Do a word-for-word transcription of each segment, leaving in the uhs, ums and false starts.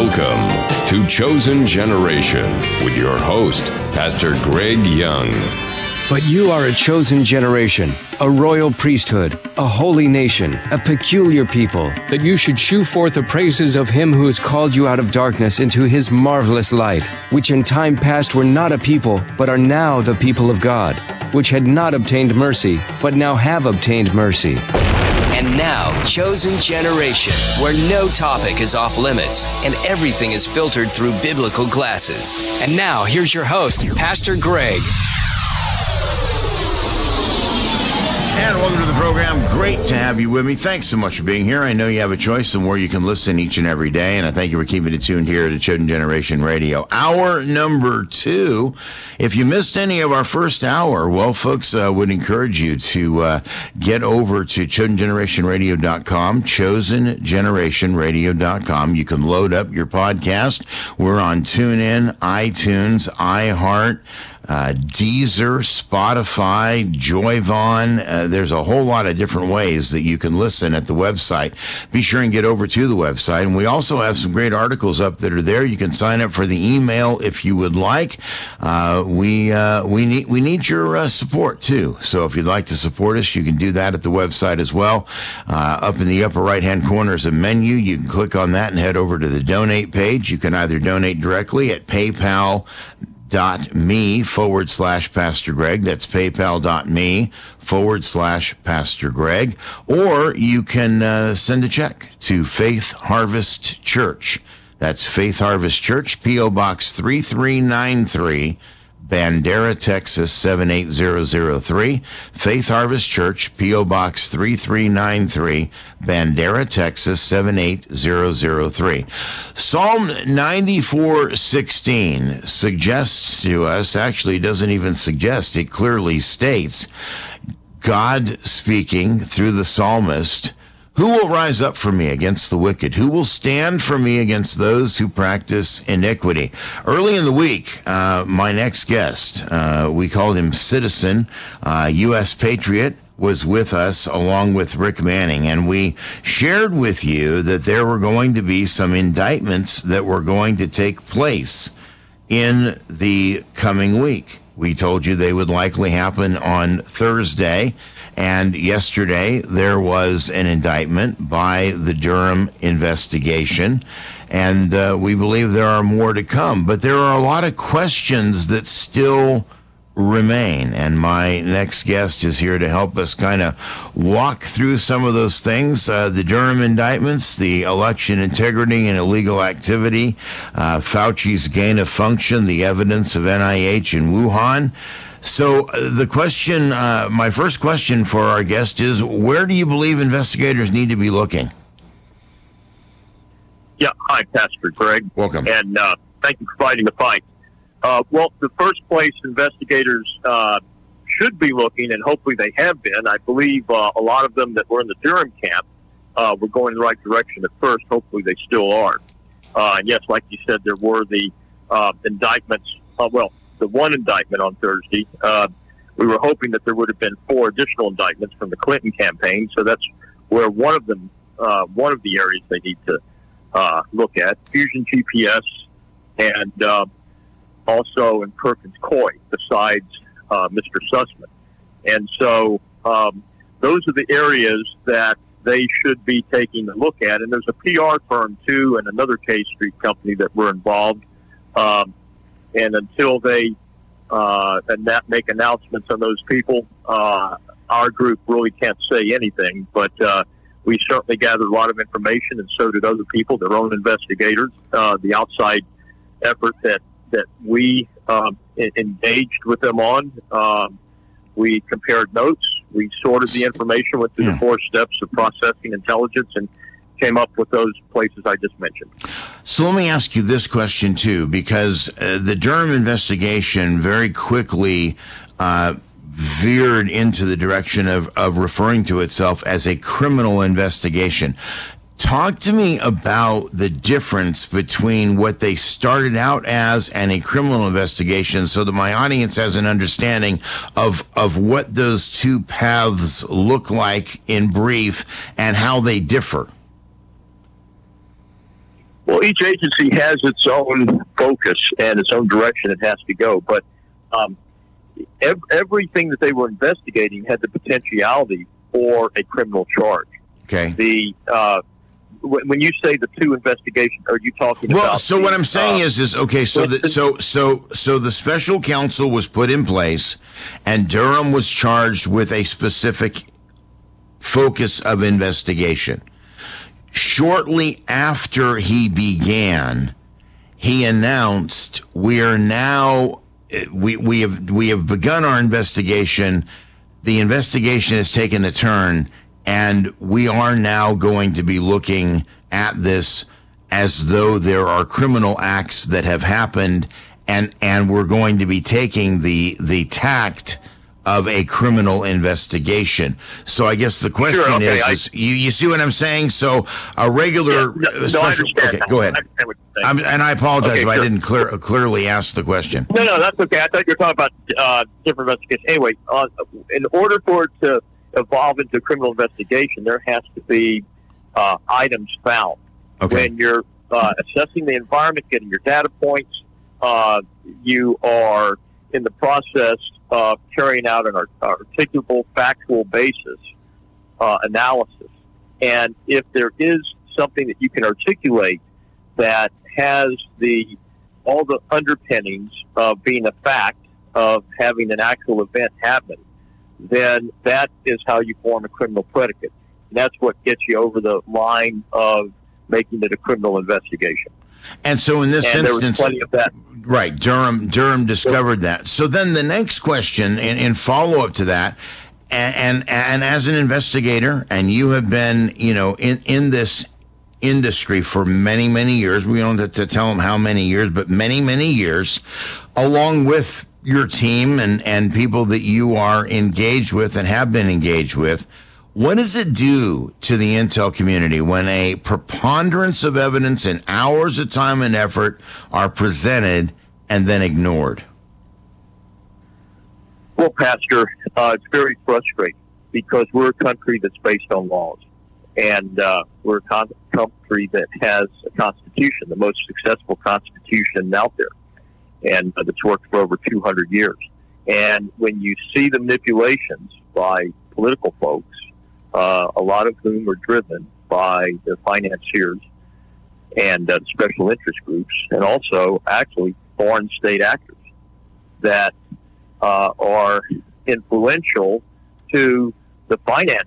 Welcome to Chosen Generation with your host, Pastor Greg Young. But you are a chosen generation, a royal priesthood, a holy nation, a peculiar people, that you should shew forth the praises of him who has called you out of darkness into his marvelous light, which in time past were not a people, but are now the people of God, which had not obtained mercy, but now have obtained mercy. And now, Chosen Generation, where no topic is off limits and everything is filtered through biblical glasses. And now, here's your host, Pastor Greg. And welcome to the program. Great to have you with me. Thanks so much for being here. I know you have a choice in where you can listen each and every day, and I thank you for keeping it tuned here to Chosen Generation Radio. Hour number two. If you missed any of our first hour, well, folks, I uh, would encourage you to uh, get over to chosen generation radio dot com, chosen generation radio dot com. You can load up your podcast. We're on TuneIn, iTunes, iHeart, Uh, Deezer, Spotify, Joyvon. Uh, there's a whole lot of different ways that you can listen at the website. Be sure and get over to the website. And we also have some great articles up that are there. You can sign up for the email if you would like. Uh, we uh, we need we need your uh, support too. So if you'd like to support us, you can do that at the website as well. Uh, up in the upper right-hand corner is a menu. You can click on that and head over to the donate page. You can either donate directly at PayPal. dot me forward slash Pastor Greg. That's paypal.me forward slash Pastor Greg. Or you can uh, send a check to Faith Harvest Church. That's Faith Harvest Church, P O Box three three nine three, Bandera, Texas seven eight zero zero three. Faith Harvest Church, P O Box three three nine three, Bandera, Texas seven eight zero zero three. Psalm ninety-four sixteen suggests to us, actually doesn't even suggest, it clearly states, God speaking through the psalmist, who will rise up for me against the wicked? Who will stand for me against those who practice iniquity? Early in the week, uh, my next guest, uh, we called him Citizen, uh, U S Patriot, was with us along with Rick Manning, and we shared with you that there were going to be some indictments that were going to take place in the coming week. We told you they would likely happen on Thursday. And yesterday, there was an indictment by the Durham investigation, and uh, we believe there are more to come. But there are a lot of questions that still remain, and my next guest is here to help us kind of walk through some of those things. Uh, the Durham indictments, the election integrity and illegal activity, uh, Fauci's gain of function, the evidence of N I H in Wuhan. So uh, the question, uh, my first question for our guest is, where do you believe investigators need to be looking? Yeah, hi, Pastor Greg. Welcome. And uh, thank you for fighting the fight. Uh, well, the first place investigators uh, should be looking, and hopefully they have been, I believe uh, a lot of them that were in the Durham camp uh, were going in the right direction at first. Hopefully they still are. Uh, and yes, like you said, there were the uh, indictments, uh, well, the one indictment on Thursday. Uh, we were hoping that there would have been four additional indictments from the Clinton campaign. So that's where one of them, uh, one of the areas they need to uh, look at. Fusion G P S and uh, also in Perkins Coie, besides uh, Mister Sussman. And so um, those are the areas that they should be taking a look at. And there's a P R firm, too, and another K Street company that were involved. Um, And until they uh, and that make announcements on those people, uh, our group really can't say anything. But uh, we certainly gathered a lot of information, and so did other people, their own investigators. Uh, the outside effort that that we um, engaged with them on, um, we compared notes, we sorted the information, went through yeah. the four steps of processing intelligence, and came up with those places I just mentioned. So let me ask you this question, too, because uh, the Durham investigation very quickly uh, veered into the direction of, of referring to itself as a criminal investigation. Talk to me about the difference between what they started out as and a criminal investigation so that my audience has an understanding of, of what those two paths look like in brief and how they differ. Well, Well, each agency has its own focus and its own direction it has to go. But um, ev- everything that they were investigating had the potentiality for a criminal charge. Okay. The uh, w- when you say the two investigations, are you talking well, about? Well, so the, what I'm saying uh, is, is okay. So the so so so the special counsel was put in place, and Durham was charged with a specific focus of investigation. Shortly after he began, he announced, "We are now we we have we have begun our investigation. The investigation has taken a turn, and we are now going to be looking at this as though there are criminal acts that have happened, and and we're going to be taking the the tact of a criminal investigation." So I guess the question Sure, okay, is, I, is you, you see what I'm saying? So a regular yeah, no, special. no, Okay, go ahead. I what you're I'm, and I apologize okay, if sure. I didn't clear, clearly ask the question. No, no, that's okay. I thought you were talking about uh, different investigations. Anyway, uh, in order for it to evolve into a criminal investigation, there has to be uh, items found. Okay. When you're uh, assessing the environment, getting your data points, uh, you are in the process of carrying out an art- articulable, factual basis uh, analysis. And if there is something that you can articulate that has the all the underpinnings of being a fact, of having an actual event happen, then that is how you form a criminal predicate. And that's what gets you over the line of making it a criminal investigation. And so in this and instance, there was plenty of that. Right, Durham Durham discovered that. So then the next question, in, in follow-up to that, and, and and as an investigator, and you have been, you know, in, in this industry for many, many years, we don't have to tell them how many years, but many, many years, along with your team and, and people that you are engaged with and have been engaged with, what does it do to the intel community when a preponderance of evidence and hours of time and effort are presented and then ignored? Well, Pastor, uh, it's very frustrating because we're a country that's based on laws. And uh, we're a con- country that has a constitution, the most successful constitution out there, and uh, that's worked for over two hundred years. And when you see the manipulations by political folks, uh, a lot of whom are driven by the financiers and uh, special interest groups, and also actually foreign state actors that uh, are influential to the financiers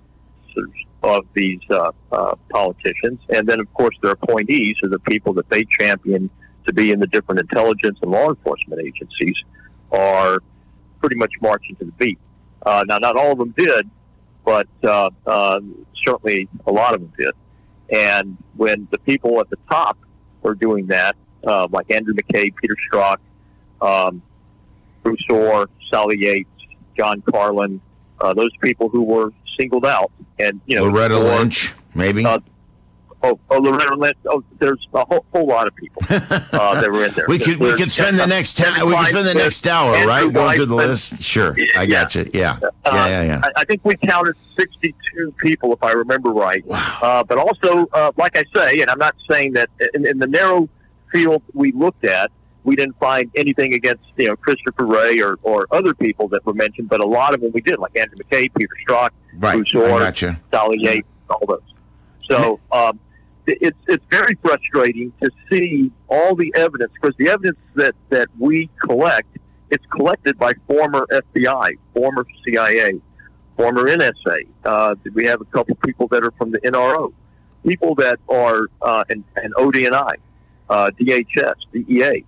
of these uh, uh, politicians. And then, of course, their appointees are the people that they champion to be in the different intelligence and law enforcement agencies are pretty much marching to the beat. Uh, now, not all of them did, but uh, uh, certainly a lot of them did. And when the people at the top are doing that, uh, like Andrew McCabe, Peter Strzok, um, Bruce Orr, Sally Yates, John Carlin, uh, those people who were singled out, and you know, Loretta or, Lynch, maybe. Uh, oh, oh, Loretta Lynch. Oh, there's a whole, whole lot of people uh, that were in there. we could we could spend the next ta- we could spend the next hour, Andrew right, going through the Weissman. list. Sure, I got you. Yeah, Uh, yeah, yeah, yeah. I, I think we counted sixty-two people, if I remember right. Wow. Uh, but also, uh, like I say, and I'm not saying that in, in the narrow field we looked at, we didn't find anything against, you know, Christopher Wray or, or other people that were mentioned, but a lot of them we did, like Andrew McCabe, Peter Strzok, Right, Bruce I Orr, gotcha. Sally Yates, all those. So um, it- it's it's very frustrating to see all the evidence, because the evidence that, that we collect, it's collected by former F B I, former C I A, former N S A. Uh, we have a couple people that are from the N R O, people that are uh, and, and O D N I, uh, D H S, D E A.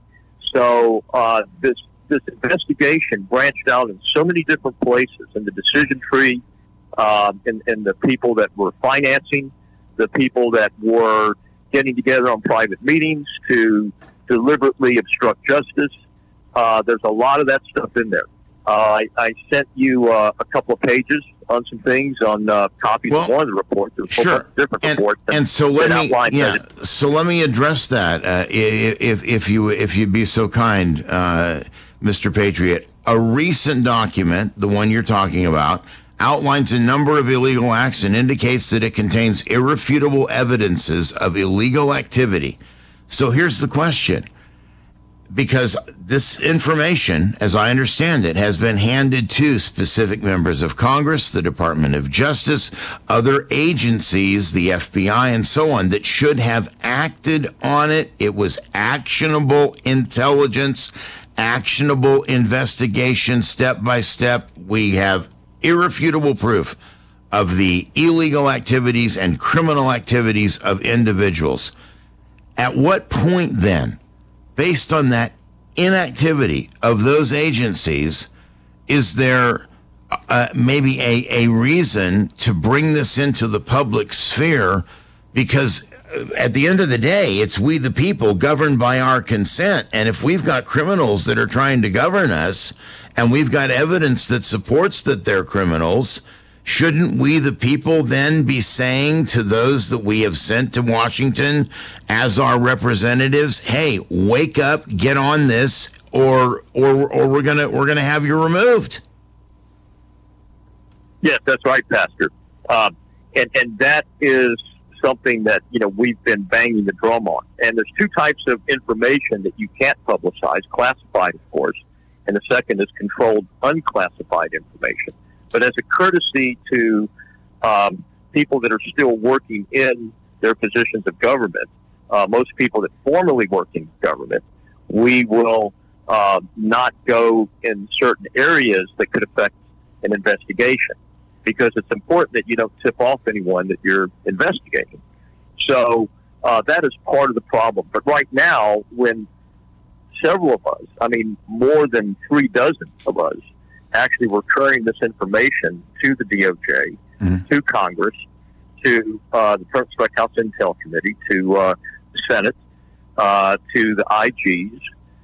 So uh, this this investigation branched out in so many different places, in the decision tree, um, and, and the people that were financing, the people that were getting together on private meetings to deliberately obstruct justice. Uh, there's a lot of that stuff in there. Uh, I, I sent you uh, a couple of pages on some things on uh, copies Well, of one of the reports. There's a whole Sure. bunch of different And, reports. that- and so let that me, outline yeah. that. So let me address that, uh, i- if if you if you'd be so kind, uh, Mister Patriot. A recent document, the one you're talking about, outlines a number of illegal acts and indicates that it contains irrefutable evidences of illegal activity. So here's the question. Because this information, as I understand it, has been handed to specific members of Congress, the Department of Justice, other agencies, the F B I, and so on, that should have acted on it. It was actionable intelligence, actionable investigation, step by step. We have irrefutable proof of the illegal activities and criminal activities of individuals. At what point then, based on that inactivity of those agencies, is there uh, maybe a, a reason to bring this into the public sphere? Because at the end of the day, it's we the people governed by our consent. And if we've got criminals that are trying to govern us, and we've got evidence that supports that they're criminals, shouldn't we, the people, then be saying to those that we have sent to Washington as our representatives, hey, wake up, get on this, or or or we're gonna we're gonna have you removed? Yes, that's right, Pastor. Um, and and that is something that, you know, we've been banging the drum on. And there's two types of information that you can't publicize: classified, of course, and the second is controlled unclassified information. But as a courtesy to um, people that are still working in their positions of government, uh, most people that formerly work in government, we will uh, not go in certain areas that could affect an investigation, because it's important that you don't tip off anyone that you're investigating. So uh, that is part of the problem. But right now, when several of us, I mean, more than three dozen of us, actually we're carrying this information to the D O J, mm-hmm. to Congress, to uh, the Permanent Select House Intel Committee, to uh, the Senate, uh, to the I Gs,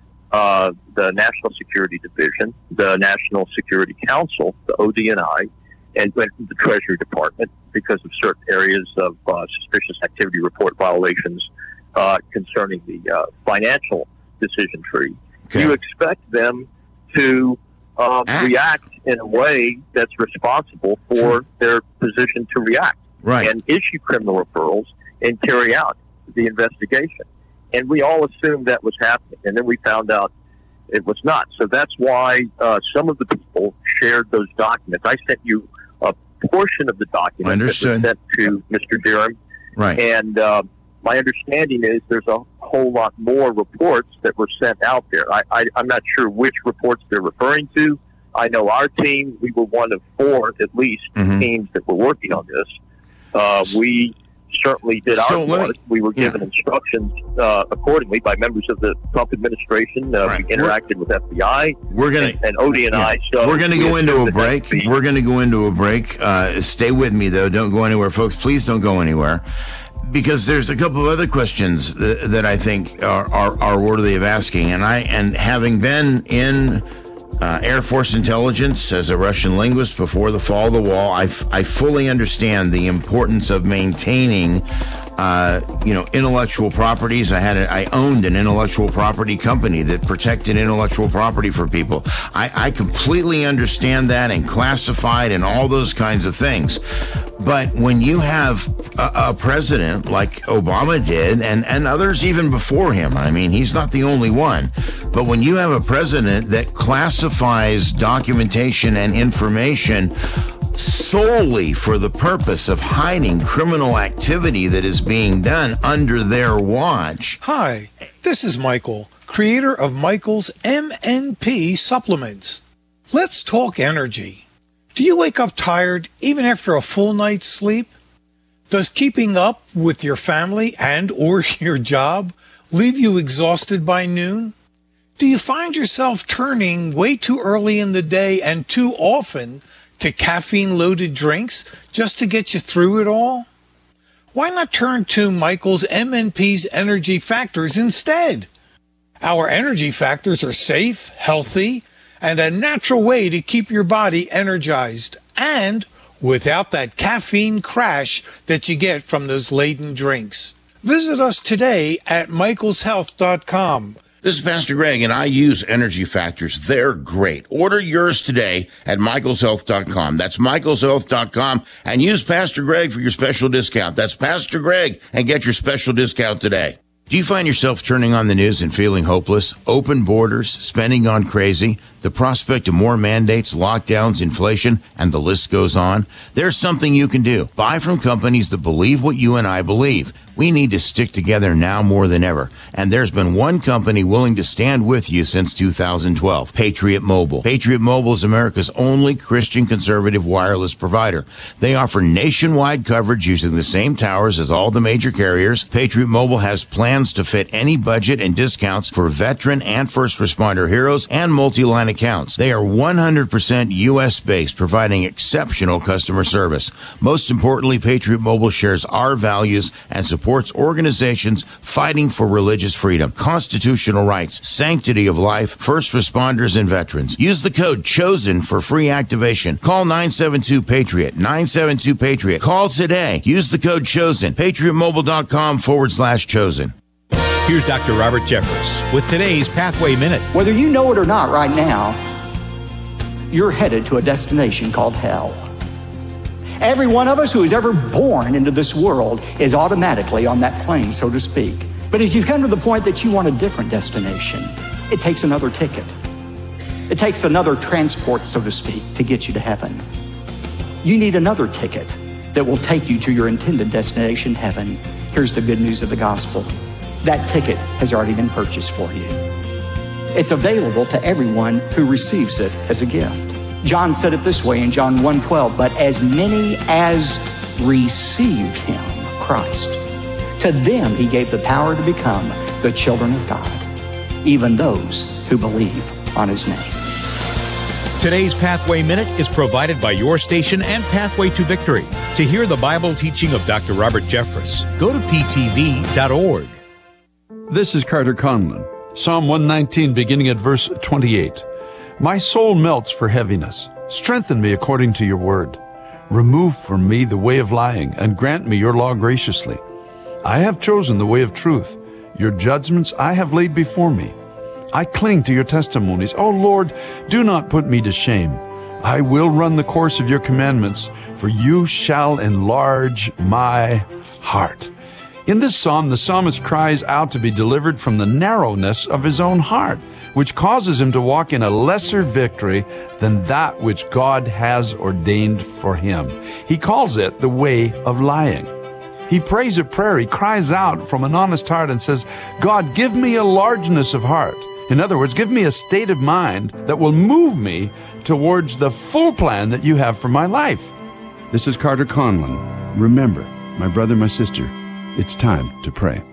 uh, the National Security Division, the National Security Council, the O D N I, and the Treasury Department, because of certain areas of uh, suspicious activity report violations uh, concerning the uh, financial decision tree. Okay. You expect them to Um, react in a way that's responsible for sure. their position to react, right, and issue criminal referrals and carry out the investigation. And we all assumed that was happening, and then we found out it was not. So that's why uh, some of the people shared those documents. I sent you a portion of the document that was sent to Mister Durham, right, and uh, my understanding is there's a whole lot more reports that were sent out there. I, I, I'm not sure which reports they're referring to. I know our team, we were one of four, at least, mm-hmm. teams that were working on this. Uh, we certainly did so our part. Me, we were given yeah. instructions uh, accordingly by members of the Trump administration. Uh, right. We interacted we're, with F B I we're gonna, and, and O D N I. Yeah. So we're going to go into a break. We're going to go into a break. Uh, stay with me, though. Don't go anywhere, folks. Please don't go anywhere. Because there's a couple of other questions that, that I think are, are, are worthy of asking. And I, and having been in uh, Air Force intelligence as a Russian linguist before the fall of the wall, I, f- I fully understand the importance of maintaining Uh, you know, intellectual properties. I had, a, I owned an intellectual property company that protected intellectual property for people. I, I completely understand that, and classified and all those kinds of things. But when you have a, a president like Obama did, and, and others even before him, I mean, he's not the only one, but when you have a president that classifies documentation and information solely for the purpose of hiding criminal activity that is being done under their watch. Hi, this is Michael, creator of Michael's M N P supplements. Let's talk energy. Do you wake up tired even after a full night's sleep? Does keeping up with your family and or your job leave you exhausted by noon? Do you find yourself turning way too early in the day and too often to caffeine-loaded drinks just to get you through it all? Why not turn to Michael's M N P's Energy Factors instead? Our Energy Factors are safe, healthy, and a natural way to keep your body energized, and without that caffeine crash that you get from those laden drinks. Visit us today at michaels health dot com. This is Pastor Greg, and I use Energy Factors. They're great. Order yours today at michaels health dot com. That's michaels health dot com, and use Pastor Greg for your special discount. That's Pastor Greg, and get your special discount today. Do you find yourself turning on the news and feeling hopeless? Open borders, spending gone crazy, the prospect of more mandates, lockdowns, inflation, and the list goes on? There's something you can do. Buy from companies that believe what you and I believe. We need to stick together now more than ever. And there's been one company willing to stand with you since two thousand twelve, Patriot Mobile. Patriot Mobile is America's only Christian conservative wireless provider. They offer nationwide coverage using the same towers as all the major carriers. Patriot Mobile has plans to fit any budget and discounts for veteran and first responder heroes and multi-line accounts. They are one hundred percent U S based, providing exceptional customer service. Most importantly, Patriot Mobile shares our values and supports organizations fighting for religious freedom, constitutional rights, sanctity of life, first responders, and veterans. Use the code CHOSEN for free activation. Call nine seven two PATRIOT, nine seven two PATRIOT. Call today. Use the code CHOSEN, patriotmobile.com forward slash chosen. Here's Doctor Robert Jeffress with today's Pathway Minute. Whether you know it or not right now, you're headed to a destination called hell. Every one of us who is ever born into this world is automatically on that plane, so to speak. But if you've come to the point that you want a different destination, it takes another ticket. It takes another transport, so to speak, to get you to heaven. You need another ticket that will take you to your intended destination, heaven. Here's the good news of the gospel. That ticket has already been purchased for you. It's available to everyone who receives it as a gift. John said it this way in John one twelve, but as many as received him, Christ, to them he gave the power to become the children of God, even those who believe on his name. Today's Pathway Minute is provided by your station and Pathway to Victory. To hear the Bible teaching of Doctor Robert Jeffress, go to P T V dot org. This is Carter Conlon. Psalm one nineteen, beginning at verse twenty-eight. My soul melts for heaviness. Strengthen me according to your word. Remove from me the way of lying, and grant me your law graciously. I have chosen the way of truth. Your judgments I have laid before me. I cling to your testimonies. O Lord, do not put me to shame. I will run the course of your commandments, for you shall enlarge my heart. In this psalm, the psalmist cries out to be delivered from the narrowness of his own heart, which causes him to walk in a lesser victory than that which God has ordained for him. He calls it the way of lying. He prays a prayer. He cries out from an honest heart and says, God, give me a largeness of heart. In other words, give me a state of mind that will move me towards the full plan that you have for my life. This is Carter Conlon. Remember, my brother, my sister, it's time to pray.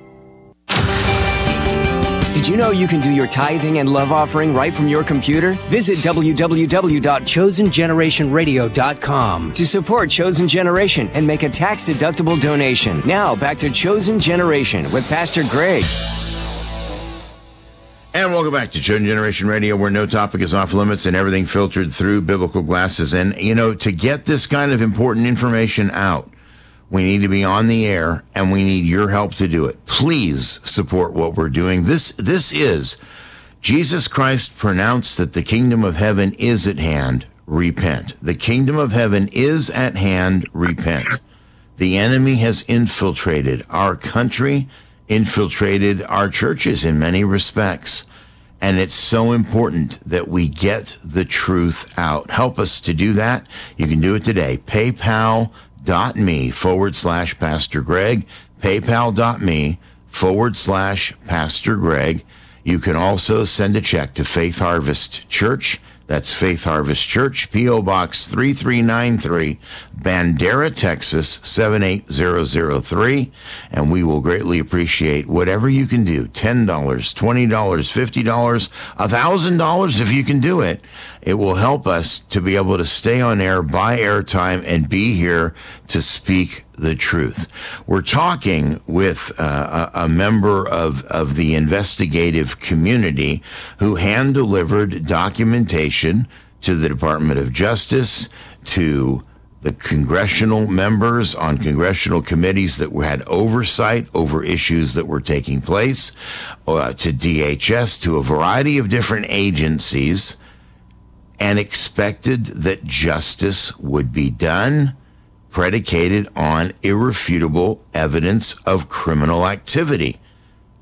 Did you know you can do your tithing and love offering right from your computer? Visit w w w dot chosen generation radio dot com to support Chosen Generation and make a tax-deductible donation. Now, back to Chosen Generation with Pastor Greg. And welcome back to Chosen Generation Radio, where no topic is off limits and everything filtered through biblical glasses. And, you know, to get this kind of important information out, we need to be on the air, and we need your help to do it. Please support what we're doing. This this is Jesus Christ pronounced that the kingdom of heaven is at hand. Repent. The kingdom of heaven is at hand. Repent. The enemy has infiltrated our country, infiltrated our churches in many respects. And it's so important that we get the truth out. Help us to do that. You can do it today. PayPal. Dot me forward slash Pastor Greg, paypal.me forward slash Pastor Greg. You can also send a check to Faith Harvest Church. That's Faith Harvest Church, P O Box three three nine three, Bandera, Texas seven eight zero zero three. And we will greatly appreciate whatever you can do. ten dollars, twenty dollars, fifty dollars, one thousand dollars if you can do it. It will help us to be able to stay on air, buy airtime, and be here to speak the truth. We're talking with uh, a, a member of, of the investigative community who hand-delivered documentation to the Department of Justice, to the congressional members on congressional committees that had oversight over issues that were taking place, uh, to D H S, to a variety of different agencies, and expected that justice would be done, predicated on irrefutable evidence of criminal activity.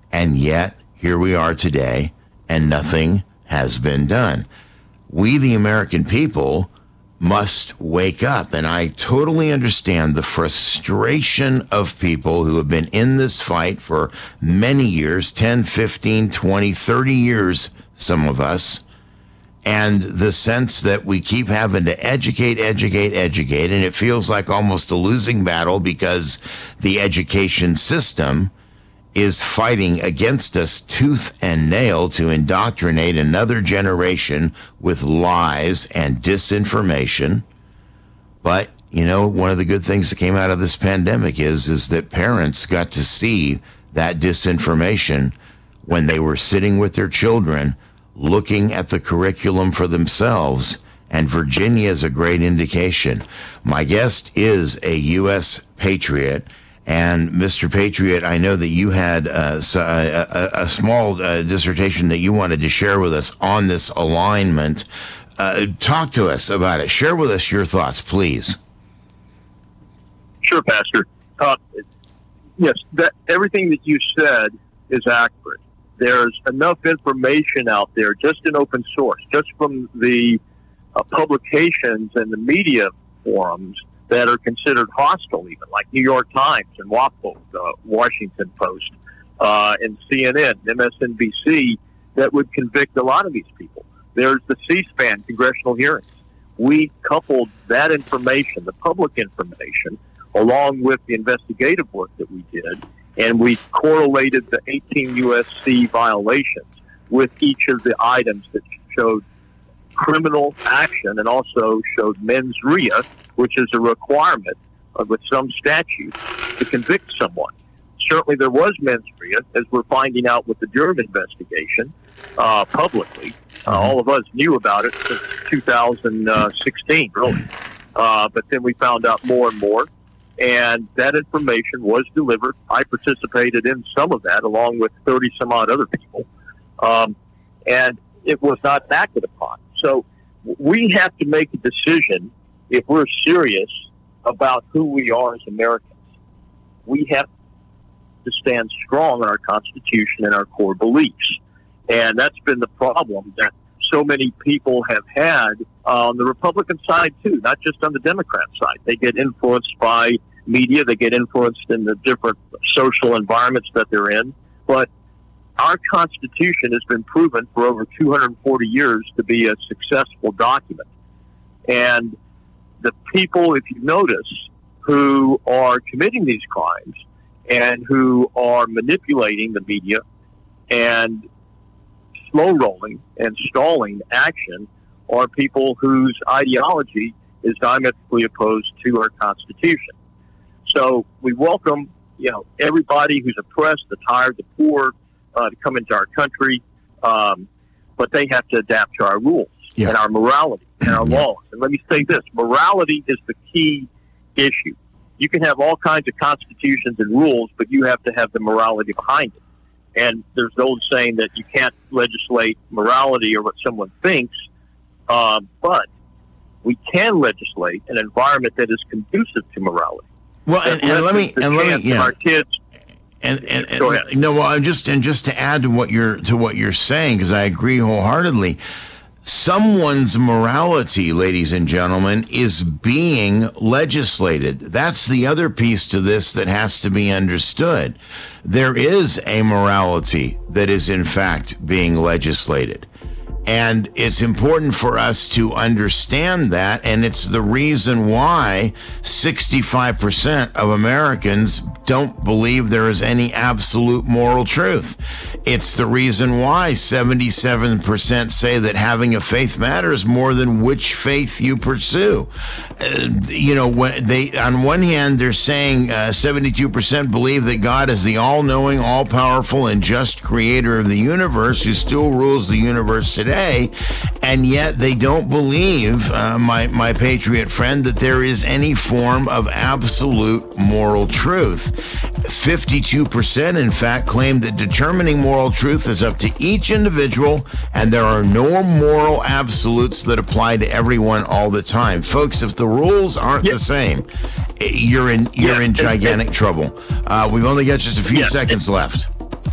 And yet, here we are today, and nothing has been done. We, the American people, must wake up. And I totally understand the frustration of people who have been in this fight for many years, ten, fifteen, twenty, thirty years, some of us, and the sense that we keep having to educate, educate, educate, and it feels like almost a losing battle because the education system is fighting against us tooth and nail to indoctrinate another generation with lies and disinformation. But, you know, one of the good things that came out of this pandemic is, is that parents got to see that disinformation when they were sitting with their children, looking at the curriculum for themselves. And Virginia is a great indication. My guest is a U S patriot. And Mister Patriot, I know that you had uh, a, a, a small uh, dissertation that you wanted to share with us on this alignment. Uh, talk to us about it. Share with us your thoughts, please. Sure, Pastor. Uh, yes, that everything that you said is accurate. There's enough information out there, just in open source, just from the uh, publications and the media forums that are considered hostile, even like New York Times and WAPO, uh, Washington Post, uh, and C N N, M S N B C, that would convict a lot of these people. There's the C-SPAN congressional hearings. We coupled that information, the public information, along with the investigative work that we did, and we correlated the eighteen U S C violations with each of the items that showed criminal action and also showed mens rea, which is a requirement of, with some statutes to convict someone. Certainly there was mens rea, as we're finding out with the Durham investigation uh, publicly. Uh, all of us knew about it since two thousand sixteen, really. Uh, but then we found out more and more, and that information was delivered. I participated in some of that, along with thirty some odd other people, um, and it was not acted upon. So we have to make a decision if we're serious about who we are as Americans. We have to stand strong on our Constitution and our core beliefs. And that's been the problem that so many people have had uh, on the Republican side, too, not just on the Democrat side. They get influenced by media. They get influenced in the different social environments that they're in. But our Constitution has been proven for over two hundred forty years to be a successful document. And the people, if you notice, who are committing these crimes and who are manipulating the media and slow rolling and stalling action are people whose ideology is diametrically opposed to our Constitution. So we welcome, you know, everybody who's oppressed, the tired, the poor, uh, to come into our country, um, but they have to adapt to our rules yeah. and our morality and our yeah. laws. And let me say this, morality is the key issue. You can have all kinds of constitutions and rules, but you have to have the morality behind it. And there's the old saying that you can't legislate morality or what someone thinks, uh, but we can legislate an environment that is conducive to morality. Well, and, and let me and let me yeah. Our kids. And, and, and no, well, I'm just and just to add to what you're to what you're saying, because I agree wholeheartedly. Someone's morality, ladies and gentlemen, is being legislated. That's the other piece to this that has to be understood. There is a morality that is, in fact, being legislated. And it's important for us to understand that, and it's the reason why sixty-five percent of Americans don't believe there is any absolute moral truth. It's the reason why seventy-seven percent say that having a faith matters more than which faith you pursue. Uh, you know, when they, on one hand, they're saying uh, seventy-two percent believe that God is the all-knowing, all-powerful, and just creator of the universe who still rules the universe today, and yet they don't believe, uh, my, my patriot friend, that there is any form of absolute moral truth. fifty-two percent, in fact, claim that determining moral truth is up to each individual, and there are no moral absolutes that apply to everyone all the time. Folks, if the rules aren't yep. the same, you're in you're yeah. in gigantic trouble. Uh, we've only got just a few yeah. seconds left.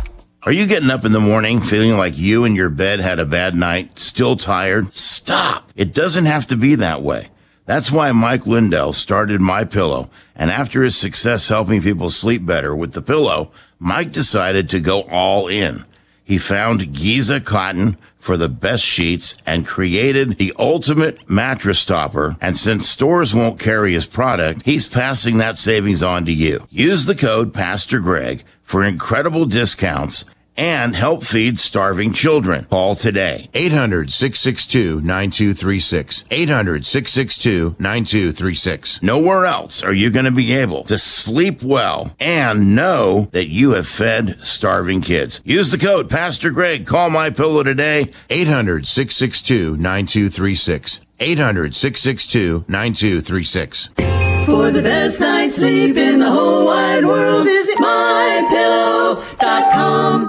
Are you getting up in the morning feeling like you and your bed had a bad night, still tired? Stop. It doesn't have to be that way. That's why Mike Lindell started MyPillow, and after his success helping people sleep better with the pillow, Mike decided to go all in. He found Giza cotton for the best sheets and created the ultimate mattress topper. And since stores won't carry his product, he's passing that savings on to you. Use the code Pastor Greg for incredible discounts and help feed starving children. Call today. eight hundred, six six two, nine two three six. eight hundred, six six two, nine two three six. Nowhere else are you going to be able to sleep well and know that you have fed starving kids. Use the code Pastor Greg. Call MyPillow today. eight hundred, six six two, nine two three six. eight hundred, six six two, nine two three six. For the best night's sleep in the whole wide world, visit my pillow dot com.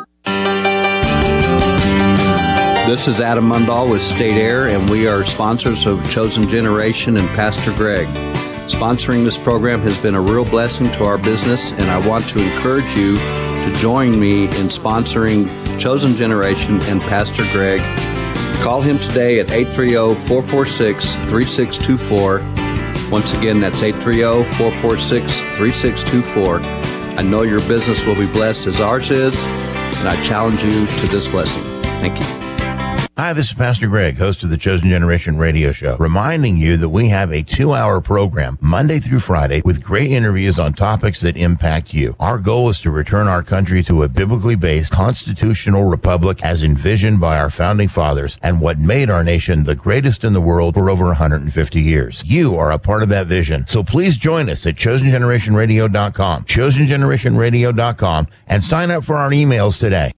This is Adam Mundahl with State Air, and we are sponsors of Chosen Generation and Pastor Greg. Sponsoring this program has been a real blessing to our business, and I want to encourage you to join me in sponsoring Chosen Generation and Pastor Greg. Call him today at eight three zero, four four six, three six two four. Once again, that's eight three zero, four four six, three six two four. I know your business will be blessed as ours is, and I challenge you to this blessing. Thank you. Hi, this is Pastor Greg, host of the Chosen Generation radio show, reminding you that we have a two-hour program Monday through Friday with great interviews on topics that impact you. Our goal is to return our country to a biblically based constitutional republic as envisioned by our founding fathers and what made our nation the greatest in the world for over one hundred fifty years. You are a part of that vision, so please join us at chosen generation radio dot com, chosen generation radio dot com, and sign up for our emails today.